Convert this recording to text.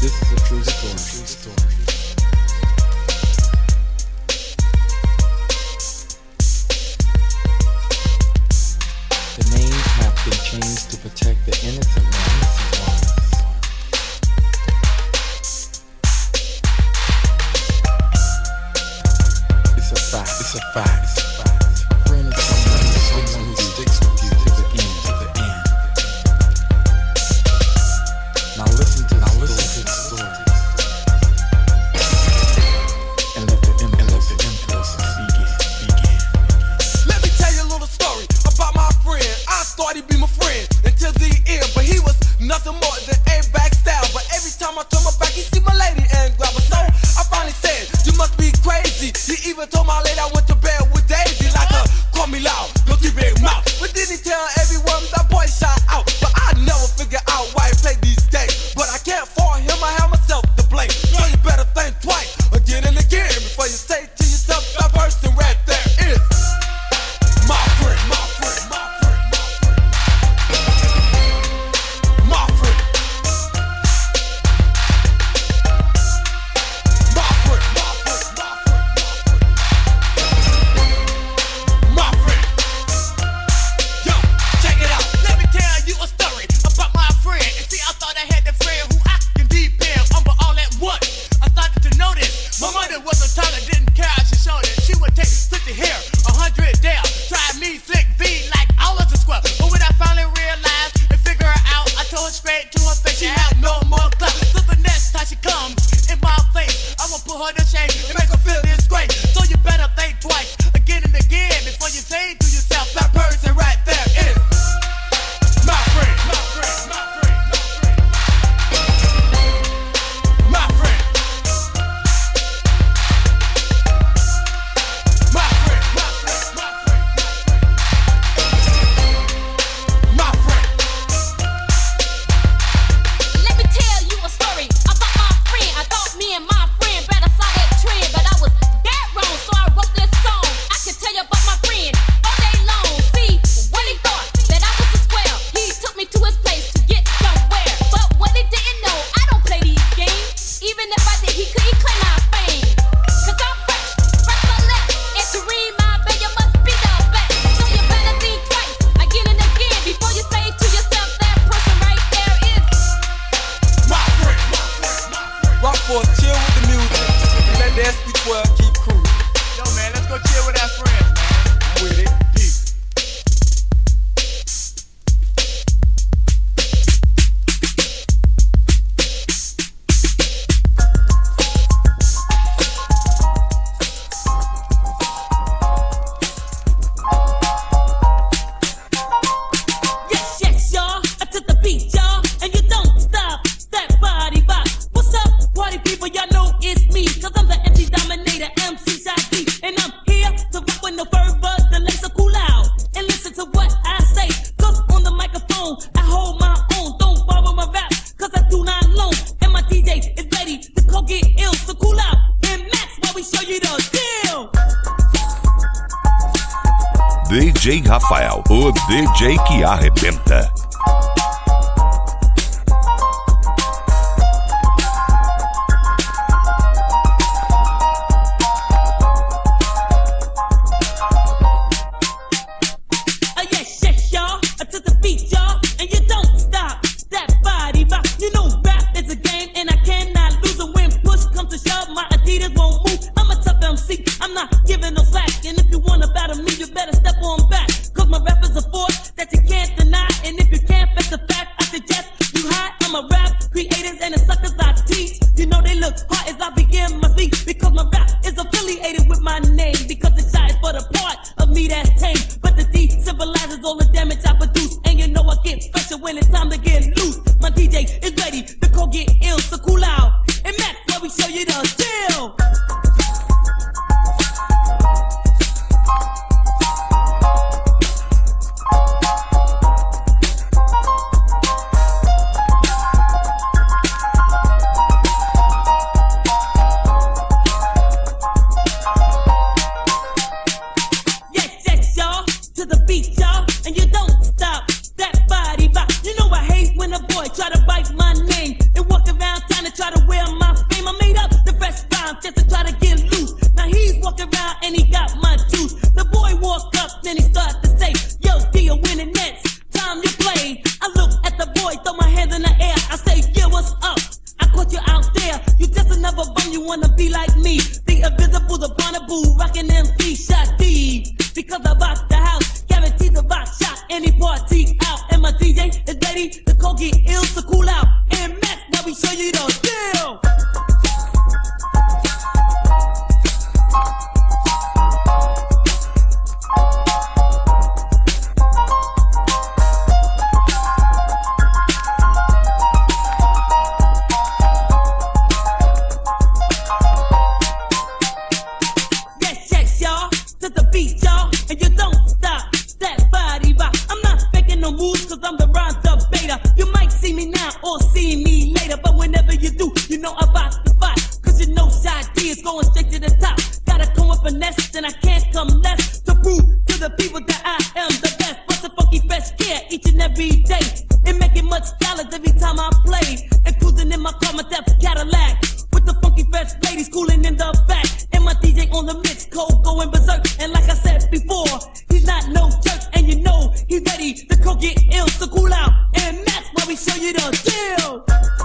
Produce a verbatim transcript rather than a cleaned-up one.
This is a true story. True story. The names have been changed to protect the innocent ones. It's a fact. It's a fact. It's a fact. Friend is someone, someone who sticks with you to the end. To the end. Now listen to now the listen story. To the story. And let the and let the impulses begin. Begin. Let me tell you a little story about my friend. I thought he'd be my friend until the end, but he was nothing more than a backstab. But every time I turn my back, he see my lady and grab her. So I finally said, "You must be crazy." He even told my lady I went to bed with Daisy, like a call me loud, don't keep big mouth. But then he tell everyone that boy shot out. But I never figure out why he played these games. But I can't fault him, I have myself to blame. So you better think twice, again and again, before you say to yourself, that person right there is my friend, my friend, my friend, my friend, my friend, my friend, my friend, my friend. Yo, check it out. Let me tell you a story about my friend. And see, I thought I had the friend who I can depend on, but all at once I started to notice my mother was a taller, didn't care. She showed it. She would take fifty here, a hundred there. Try me slick V like I was a square. But when I finally realized and figure her out, I told her straight to her face she had no more class. So the next time she comes in my face, I will put her to shame and make her feel disgrace. So you better think twice, again and again, before you say to yourself, that person right there is my friend, my friend, my friend, my friend, my friend, my friend, my friend, my friend. Let me tell you a story about my friend. I thought me and my friend better saw that trend, but I was dead wrong, so I wrote this song. I can tell you about my friend all day long. See, when he thought that I was a square, he took me to his place to get somewhere. But what he didn't know, I don't play these games. Even if I did, he couldn't claim my fame. Cause I'm fresh, fresh on left, and to read my bed, you must be the best. So you better think twice, again and again, before you say to yourself, that person right there is My friend, my friend, my friend. Rock for a chill with the music and let the S P twelve keep cruising. Yo, man, let's go chill with our friends, man. With it, peace. Yes, yes, y'all. I took the beat, y'all, and you don't stop that body rock. What's up, party people? Y'all know it's me, cause I'm the M C Dominator, M C Shadi, and I'm here to rock with no fervor, the laser cool out, and listen to what I say. Cause on the microphone, I hold my own. Don't borrow my rap, cause I do not loan. And my D J is ready to go get ill, so cool out. And Max, while we show you the deal. D J Rafael, o D J que arrebenta. Uh, yes, yes, y'all. I took the beat, y'all, and you don't stop that body rock. You know rap is a game, and I cannot lose it. When push comes to shove, my Adidas won't move. I'm a tough M C, I'm not giving no slack. And if you wanna battle me, you better step on back. Cause my rap is a force that you can't deny. And if you can't face the fact, I suggest you hide. I'm a rap creators and the suckers I teach. You know they look hard as I begin my speech. Because my rap is affiliated with my name. Because the shot is for the part of me that's tame. But the D symbolizes all the damage I produce. And you know I get special when it's time to get loose. My D J is ready to go get ill, so cool out. And Max, where we show you the deal. Yes, yes, y'all, to the beat, y'all, and you don't stop that body rock. You know I hate when a boy try to bite my name and walk around town to try to wear my fame. I made up the fresh rhyme just to try to get loose. Now he's walking around and he got my juice. The boy walk up, then he start to say, yo, D, you're winning nets. Time to play. I look at the boy, throw my hands in the air. I say, yeah, what's up? I caught you out there. You just another bum, you wanna be like me. The invisible, the Bonnaboo, rockin' M C shot D. Because I rock the house, guaranteed the rock shot. Any party out, and my D J is ready to go get ill, so cool out. And Max, now we show you the deal. Get ill, so cool out, and that's why we show you the deal.